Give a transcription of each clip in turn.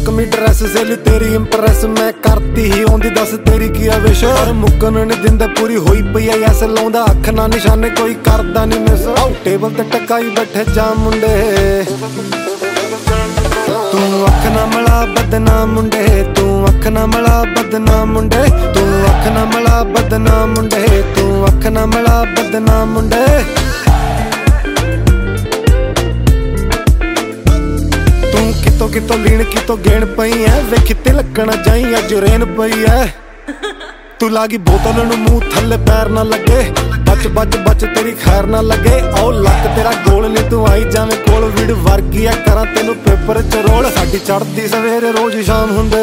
ਚੱਕਵੀਂ dress सेली तेरी Impress मैं करती ही आउंदी दस तेरी की विश पर मुक्कन नहीं दिंदा पूरी होई पई ऐ ऐस लाउंदा अख ना निशाने कोई करदा नहीं मिस टेबल ते टकाई बैठे जा मुंडे तू अख ना मला बदनाम मुंडे तू अख ना मला बदनाम मुंडे तू अख ना मला बदनाम मुंडे तू अख ना मला बदनाम मुंडे तू कितो कितो लीण कितो गेण पई है वेखी तिलकना जाई अज रेन पई है तू लागी बोतल नूं मूंह थल्ले पैर ना लगे बच बच बच तेरी खैर ना लगे आओ लक तेरा गोल नी तू आई जावे कोल वीड वर्गी है करा तेनू पेपर च रोल साडी चढ़दी सवेरे रोज शाम हुंदे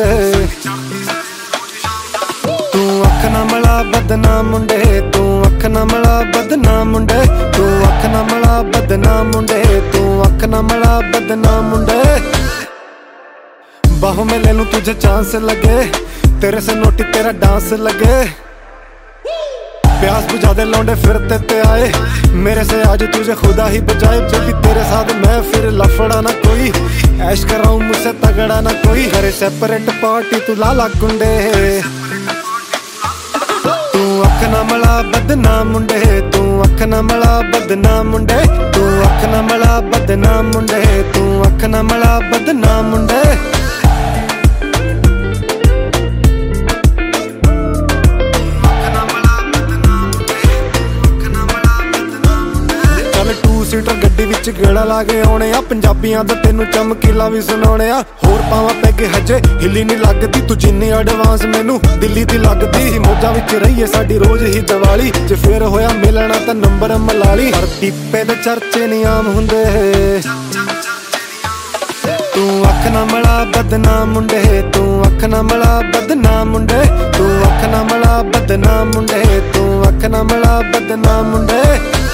तू अख ना मला बदनाम मुंडे तू अख ना मला बदनाम मुंडे तू अख ना मला बदनाम मुंडे तू अख ना मला बदनाम मुंडे बाहों में ले लूं तुझे चांस लगे तेरे से नोटी तेरा डांस लगे प्यास बुझा दे लौंडे फिरते ते आए मेरे से आज तुझे खुदा ही बचाए जब भी तेरे साथ मैं फिर लफड़ा ना कोई ऐश कराऊं मुझसे तगड़ा ना कोई करे सेपरेट पार्टी तू लाला गुंडे तू अख ना मला बदनाम मुंडे तू अख ना मला बदनाम मुंडे तू अख ना मला बदनाम मुंडे तू अख ना मला बदनाम मुंडे सीटर गड्डी विच गेड़ा ला के आने आ पंजाबियां दा तेनू चमकीला भी सुनाने आ होर पावा पैगे हजे हिली नहीं लगदी तू जिन्नी एडवांस मैनू दिल्ली दी लगदी मौजां विच रहीए साडी रोज ही दिवाली जे फिर होया मिलना तां नंबर मलाली पर दीपे दे चर्चे नहीं आम हुंदे तू अख ना मला बदनाम मुंडे तू अख ना मला बदनाम मुंडे तू अख ना मला बदनाम मुंडे तू अख ना मला बदनाम मुंडे